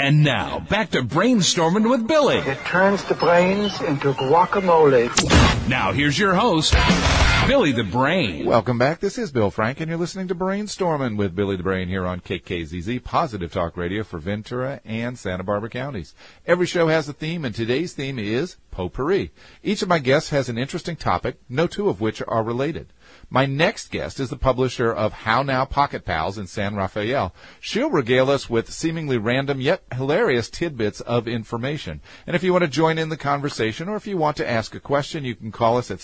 And now, back to Brainstorming with Billy. It turns the brains into guacamole. Now, here's your host, Billy the Brain. Welcome back. This is Bill Frank, and you're listening to Brainstorming with Billy the Brain here on KKZZ, Positive Talk Radio for Ventura and Santa Barbara counties. Every show has a theme, and today's theme is potpourri. Each of my guests has an interesting topic, no two of which are related. My next guest is the publisher of How Now Pocket Pals in San Rafael. She'll regale us with seemingly random yet hilarious tidbits of information. And if you want to join in the conversation or if you want to ask a question, you can call us at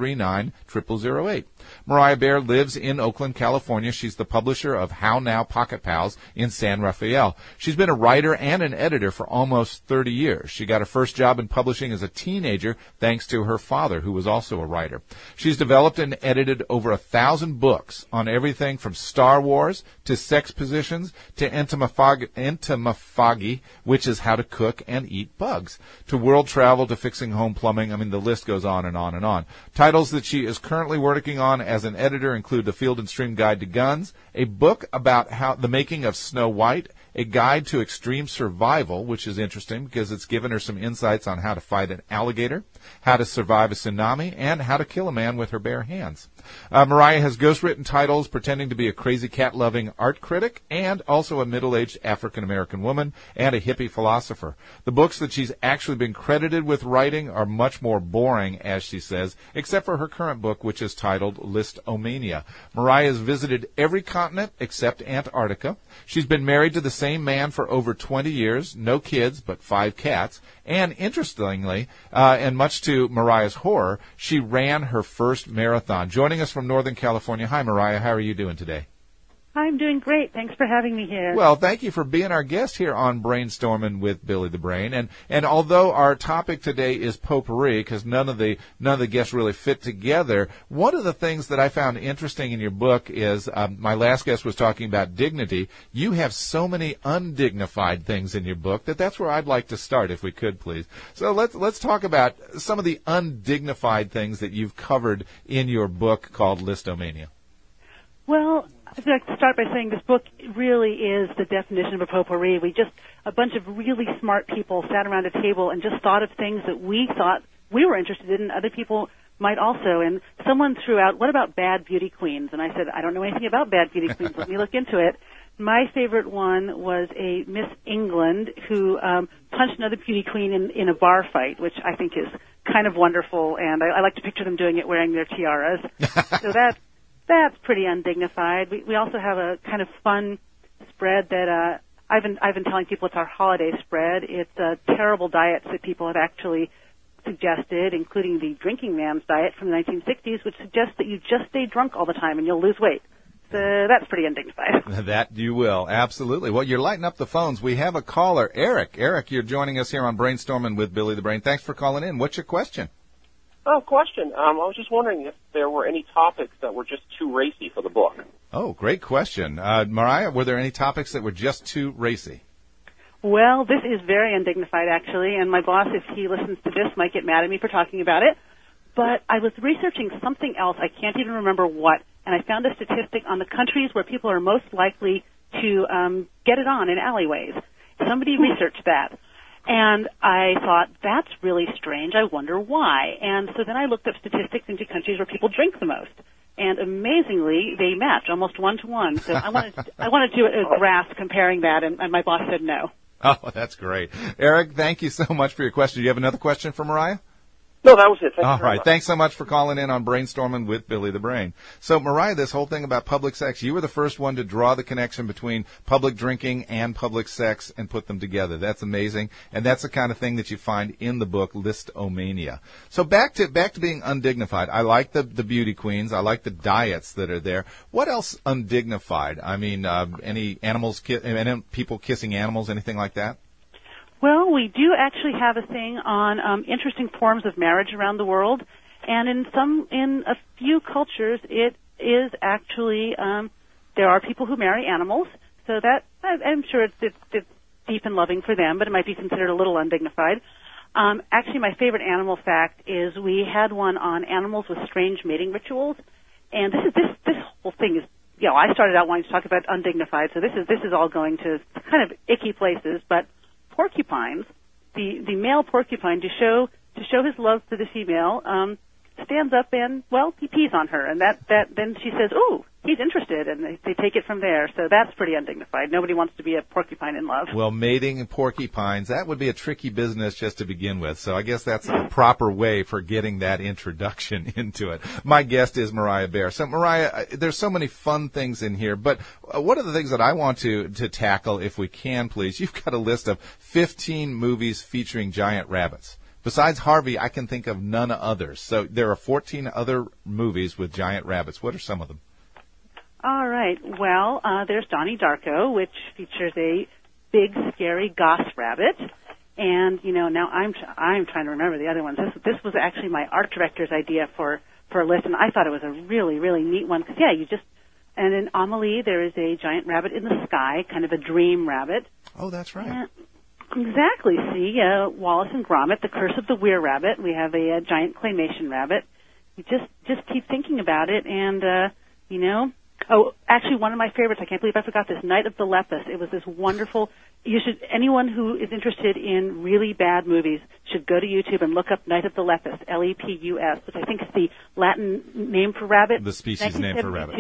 639-0008. Mariah Bear lives in Oakland, California. She's the publisher of How Now Pocket Pals in San Rafael. She's been a writer and an editor for almost 30 years. She got her first job in publishing as a teenager thanks to her father, who was also a writer. She's developed and edited over 1,000 books on everything from Star Wars to sex positions to entomophagy, which is how to cook and eat bugs, to world travel to fixing home plumbing. I mean, the list goes on and on and on. Titles that she is currently working on as an editor include The Field and Stream Guide to Guns, a book about how the making of Snow White, a guide to extreme survival, which is interesting because it's given her some insights on how to fight an alligator, how to survive a tsunami, and how to kill a man with her bare hands. Mariah has ghostwritten titles pretending to be a crazy cat-loving art critic and also a middle-aged African-American woman and a hippie philosopher. The books that she's actually been credited with writing are much more boring, as she says, except for her current book, which is titled Listomania. Mariah has visited every continent except Antarctica. She's been married to the same man for over 20 years, no kids but 5 cats, and interestingly, and much to Mariah's horror, she ran her first marathon. Joining us from Northern California. Hi, Mariah. How are you doing today? I'm doing great. Thanks for having me here. Well, thank you for being our guest here on Brainstorming with Billy the Brain. And although our topic today is potpourri, because none of the guests really fit together, one of the things that I found interesting in your book is my last guest was talking about dignity. You have so many undignified things in your book that's where I'd like to start, if we could, please. So let's talk about some of the undignified things that you've covered in your book called Listomania. Well, I'd like to start by saying this book really is the definition of a potpourri. A bunch of really smart people sat around a table and just thought of things that we thought we were interested in and other people might also. And someone threw out, what about bad beauty queens? And I said, I don't know anything about bad beauty queens. Let me look into it. My favorite one was a Miss England who punched another beauty queen in a bar fight, which I think is kind of wonderful. And I like to picture them doing it wearing their tiaras. So that's pretty undignified. We also have a kind of fun spread that I've been telling people it's our holiday spread. It's terrible diets that people have actually suggested, including the drinking man's diet from the 1960s, which suggests that you just stay drunk all the time and you'll lose weight. So that's pretty undignified. That you will, absolutely. Well, you're lighting up the phones. We have a caller, Eric. Eric, you're joining us here on Brainstorming with Billy the Brain. Thanks for calling in. What's your question? Oh, question. I was just wondering if there were any topics that were just too racy for the book. Oh, great question. Mariah, were there any topics that were just too racy? Well, this is very undignified, actually, and my boss, if he listens to this, might get mad at me for talking about it. But I was researching something else. I can't even remember what, and I found a statistic on the countries where people are most likely to get it on in alleyways. Somebody researched that. And I thought, that's really strange. I wonder why. And so then I looked up statistics into countries where people drink the most. And amazingly, they match almost 1-to-1. So I wanted to do a graph comparing that, and my boss said no. Oh, that's great. Eric, thank you so much for your question. Do you have another question for Mariah? No, that was it. Thank you All very right. much. Thanks so much for calling in on Brainstorming with Billy the Brain. So, Mariah, this whole thing about public sex, you were the first one to draw the connection between public drinking and public sex and put them together. That's amazing. And that's the kind of thing that you find in the book, Listomania. So back to being undignified. I like the beauty queens. I like the diets that are there. What else undignified? I mean, any animals, any people kissing animals, anything like that? Well, we do actually have a thing on interesting forms of marriage around the world, and in a few cultures, it is actually there are people who marry animals. So that I'm sure it's deep and loving for them, but it might be considered a little undignified. Actually, my favorite animal fact is we had one on animals with strange mating rituals, and this whole thing is. I started out wanting to talk about undignified, so this is all going to kind of icky places, but porcupines, the male porcupine, to show his love for the female, stands up and, well, he pees on her, and that then she says, "Ooh, he's interested," and they take it from there. So that's pretty undignified. Nobody wants to be a porcupine in love. Well, mating porcupines, that would be a tricky business just to begin with. So I guess that's the proper way for getting that introduction into it. My guest is Mariah Baer. So Mariah, there's so many fun things in here, but one of the things that I want to tackle, if we can, please, you've got a list of 15 movies featuring giant rabbits. Besides Harvey, I can think of none others. So there are 14 other movies with giant rabbits. What are some of them? All right. Well, there's Donnie Darko, which features a big, scary goss rabbit. And, now I'm trying to remember the other ones. This was actually my art director's idea for a list, and I thought it was a really, really neat one. Because, and in Amelie, there is a giant rabbit in the sky, kind of a dream rabbit. Oh, that's right. Exactly. See, Wallace and Gromit, The Curse of the Were Rabbit. We have a giant claymation rabbit. You just keep thinking about it, and Oh, actually, one of my favorites. I can't believe I forgot this. Night of the Lepus. It was this wonderful. Anyone who is interested in really bad movies should go to YouTube and look up Night of the Lepus, Lepus, which I think is the Latin name for rabbit. The species name for rabbit.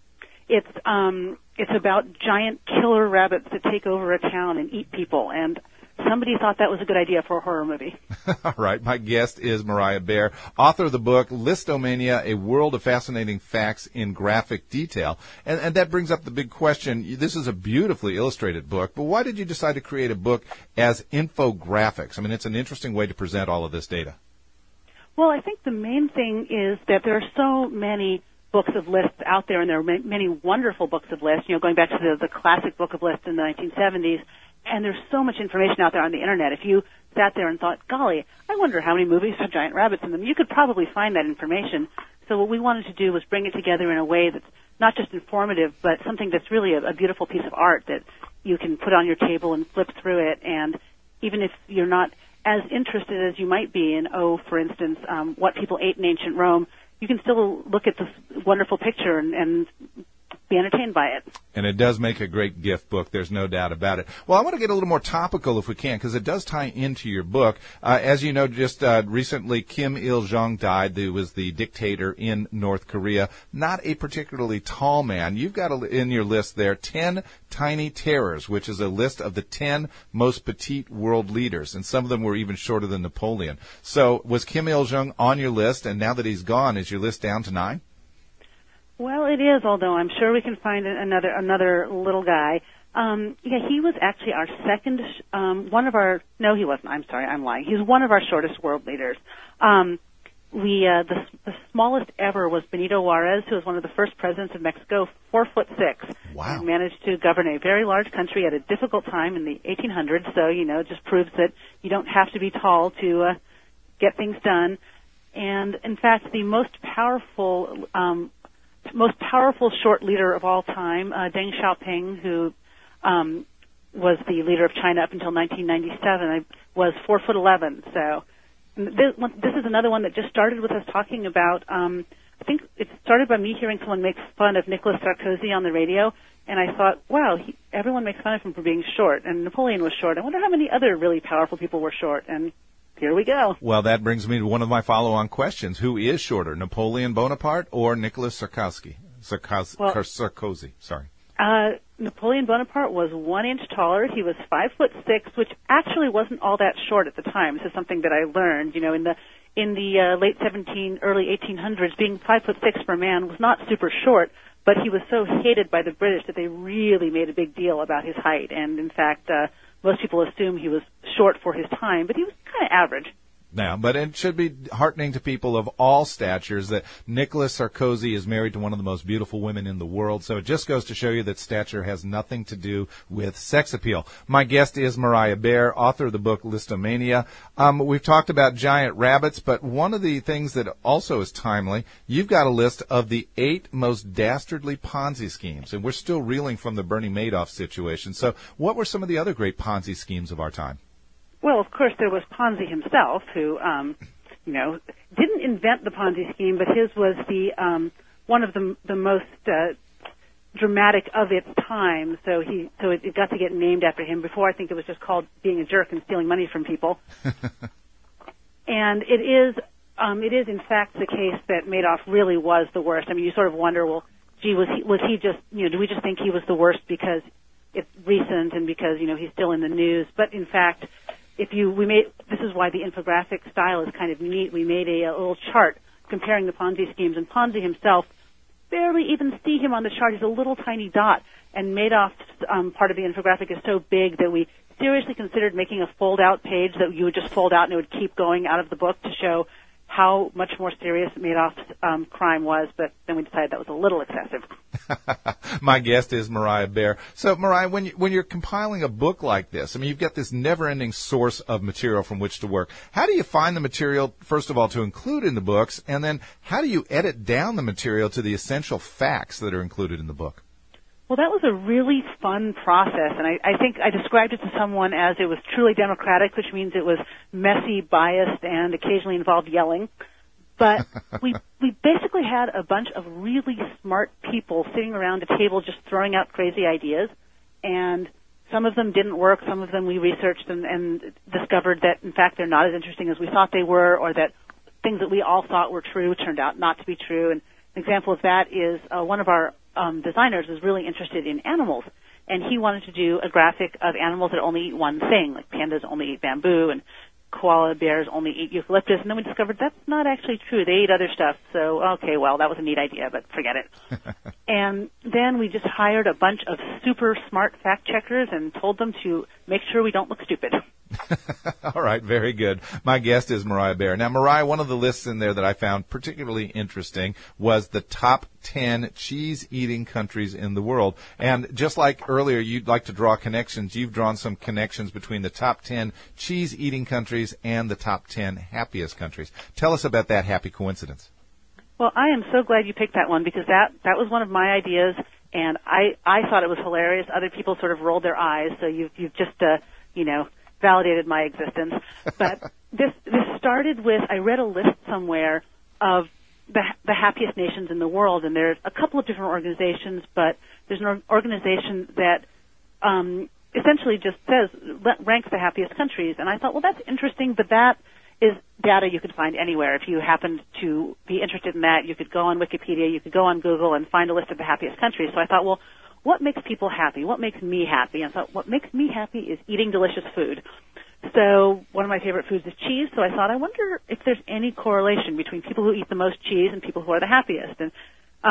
It's about giant killer rabbits that take over a town and eat people, and somebody thought that was a good idea for a horror movie. All right. My guest is Mariah Baer, author of the book Listomania, A World of Fascinating Facts in Graphic Detail. And that brings up the big question. This is a beautifully illustrated book, but why did you decide to create a book as infographics? I mean, it's an interesting way to present all of this data. Well, I think the main thing is that there are so many books of lists out there, and there are many wonderful books of lists, going back to the classic book of lists in the 1970s. And there's so much information out there on the Internet. If you sat there and thought, golly, I wonder how many movies have giant rabbits in them, you could probably find that information. So what we wanted to do was bring it together in a way that's not just informative, but something that's really a beautiful piece of art that you can put on your table and flip through it. And even if you're not as interested as you might be in, for instance, what people ate in ancient Rome, you can still look at this wonderful picture and be entertained by it. And it does make a great gift book. There's no doubt about it. Well, I want to get a little more topical if we can, because it does tie into your book. As you know, just recently, Kim Il-sung died, who was the dictator in North Korea. Not a particularly tall man. You've got in your list there 10 Tiny Terrors, which is a list of the 10 most petite world leaders, and some of them were even shorter than Napoleon. So was Kim Il-sung on your list, and now that he's gone, is your list down to 9? Well, it is, although I'm sure we can find another little guy. He was actually our second, no, he wasn't. I'm sorry, I'm lying. He's one of our shortest world leaders. The smallest ever was Benito Juarez, who was one of the first presidents of Mexico, 4'6". Wow. And managed to govern a very large country at a difficult time in the 1800s. So, it just proves that you don't have to be tall to get things done. And in fact, the most powerful short leader of all time, Deng Xiaoping, who was the leader of China up until 1997, was 4'11". So this is another one that just started with us talking about. I think it started by me hearing someone make fun of Nicolas Sarkozy on the radio, and I thought, wow, everyone makes fun of him for being short, and Napoleon was short. I wonder how many other really powerful people were short, and here we go. Well, that brings me to one of my follow-on questions. Who is shorter, Napoleon Bonaparte or Nicolas Sarkozy? Sarkozy, sorry. Napoleon Bonaparte was 1 inch taller. He was 5'6", which actually wasn't all that short at the time. This is something that I learned. In the late early 1800s, being 5'6" for a man was not super short, but he was so hated by the British that they really made a big deal about his height. And in fact, most people assume he was short for his time, but he was kind of average. Now, but it should be heartening to people of all statures that Nicolas Sarkozy is married to one of the most beautiful women in the world. So it just goes to show you that stature has nothing to do with sex appeal. My guest is Mariah Baer, author of the book Listomania. We've talked about giant rabbits, but one of the things that also is timely, you've got a list of the 8 most dastardly Ponzi schemes, and we're still reeling from the Bernie Madoff situation. So what were some of the other great Ponzi schemes of our time? Well, of course, there was Ponzi himself, who, didn't invent the Ponzi scheme, but his was the one of the most dramatic of its time. So it got to get named after him. Before, I think it was just called being a jerk and stealing money from people. And it is in fact the case that Madoff really was the worst. I mean, you sort of wonder, well, gee, was he just, do we just think he was the worst because it's recent and because, he's still in the news? But in fact, this is why the infographic style is kind of neat. We made a little chart comparing the Ponzi schemes, and Ponzi himself, barely even see him on the chart. He's a little tiny dot, and Madoff's part of the infographic is so big that we seriously considered making a fold-out page that you would just fold out and it would keep going out of the book to show how much more serious Madoff's crime was, but then we decided that was a little excessive. My guest is Mariah Baer. So, Mariah, when you're compiling a book like this, I mean, you've got this never-ending source of material from which to work. How do you find the material, first of all, to include in the books, and then how do you edit down the material to the essential facts that are included in the book? Well, that was a really fun process, and I think I described it to someone as it was truly democratic, which means it was messy, biased, and occasionally involved yelling. But we basically had a bunch of really smart people sitting around a table just throwing out crazy ideas, and some of them didn't work. Some of them we researched and discovered that, in fact, they're not as interesting as we thought they were, or that things that we all thought were true turned out not to be true. And an example of that is one of our designers was really interested in animals, and he wanted to do a graphic of animals that only eat one thing, like pandas only eat bamboo and koala bears only eat eucalyptus. And then we discovered that's not actually true. They eat other stuff. So, okay, well, that was a neat idea, but forget it. And then we just hired a bunch of super smart fact checkers and told them to make sure we don't look stupid. All right, very good. My guest is Mariah Baer. Now, Mariah, one of the lists in there that I found particularly interesting was the top 10 cheese-eating countries in the world. And just like earlier, you'd like to draw connections. You've drawn some connections between the top 10 cheese-eating countries and the top 10 happiest countries. Tell us about that happy coincidence. Well, I am so glad you picked that one because that was one of my ideas, and I thought it was hilarious. Other people sort of rolled their eyes, so you've just, validated my existence. But this started with, I read a list somewhere of the happiest nations in the world, and there's a couple of different organizations, but there's an organization that essentially just ranks the happiest countries. And I thought, well, that's interesting, but that is data you could find anywhere. If you happened to be interested in that, you could go on Wikipedia, you could go on Google and find a list of the happiest countries. So I thought, well, what makes people happy? What makes me happy? And I thought, what makes me happy is eating delicious food. So one of my favorite foods is cheese, so I thought, I wonder if there's any correlation between people who eat the most cheese and people who are the happiest. And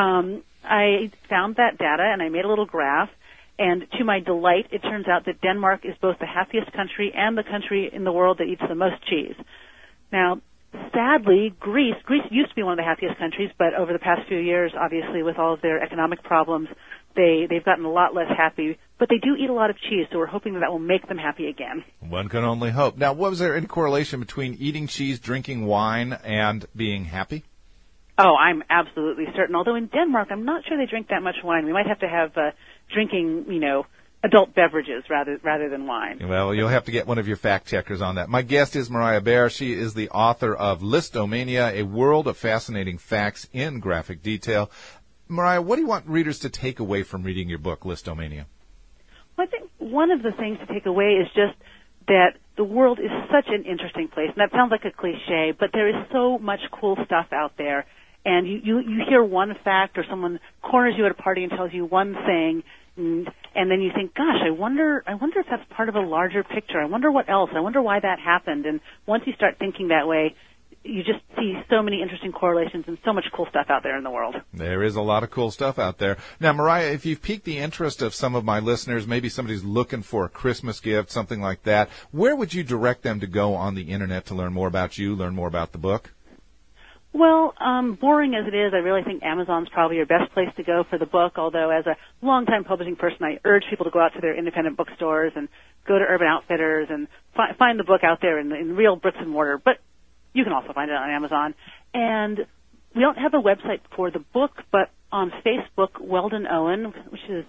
I found that data, and I made a little graph, and to my delight, it turns out that Denmark is both the happiest country and the country in the world that eats the most cheese. Now, sadly, Greece used to be one of the happiest countries, but over the past few years, obviously, with all of their economic problems, they've gotten a lot less happy, but they do eat a lot of cheese, so we're hoping that will make them happy again. One can only hope. Now, was there any correlation between eating cheese, drinking wine, and being happy? Oh, I'm absolutely certain. Although in Denmark, I'm not sure they drink that much wine. We might have to have drinking, adult beverages rather than wine. Well, you'll have to get one of your fact checkers on that. My guest is Mariah Baer. She is the author of Listomania, A World of Fascinating Facts in Graphic Detail. Mariah, what do you want readers to take away from reading your book, Listomania? Well, I think one of the things to take away is just that the world is such an interesting place. And that sounds like a cliche, but there is so much cool stuff out there. And you hear one fact, or someone corners you at a party and tells you one thing, and then you think, gosh, I wonder if that's part of a larger picture. I wonder what else. I wonder why that happened. And once you start thinking that way, you just see so many interesting correlations and so much cool stuff out there in the world. There is a lot of cool stuff out there. Now, Mariah, if you've piqued the interest of some of my listeners, maybe somebody's looking for a Christmas gift, something like that, where would you direct them to go on the Internet to learn more about you, learn more about the book? Well, boring as it is, I really think Amazon's probably your best place to go for the book, although as a longtime publishing person, I urge people to go out to their independent bookstores and go to Urban Outfitters and find the book out there in real bricks and mortar. But you can also find it on Amazon. And we don't have a website for the book, but on Facebook, Weldon Owen, which is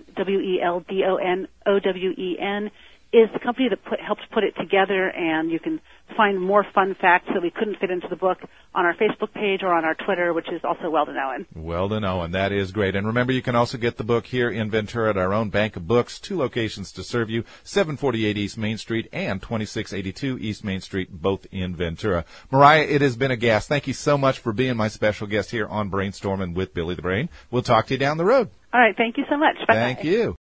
WeldonOwen, is the company that helps put it together, and you can find more fun facts that we couldn't fit into the book on our Facebook page or on our Twitter, which is also Weldon Owen. Weldon Owen, that is great. And remember, you can also get the book here in Ventura at our own Bank of Books, 2 locations to serve you, 748 East Main Street and 2682 East Main Street, both in Ventura. Mariah, it has been a gas. Thank you so much for being my special guest here on Brainstorming with Billy the Brain. We'll talk to you down the road. All right, thank you so much. Bye. Thank you.